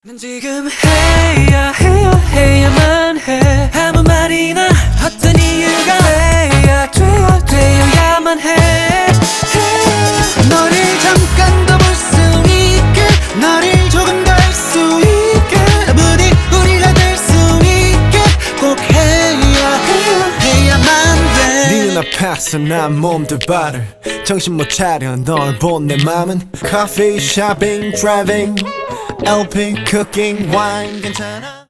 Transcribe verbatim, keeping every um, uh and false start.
난 지금 해야 해야 해야만 해 아무 말이나 어떤 이유가 돼야 돼야 되어야만 해 너를 잠깐 더 볼 수 있게 너를 조금 더 알 수 있게 부디 우리가 될 수 있게 꼭 해야 해야 해야만 돼 네 눈앞에서 난 몸둘 바를 정신 못 차려 널 본 내 맘은 커피, 쇼핑, 드라이빙 엘피, 쿠킹, 와인 괜찮아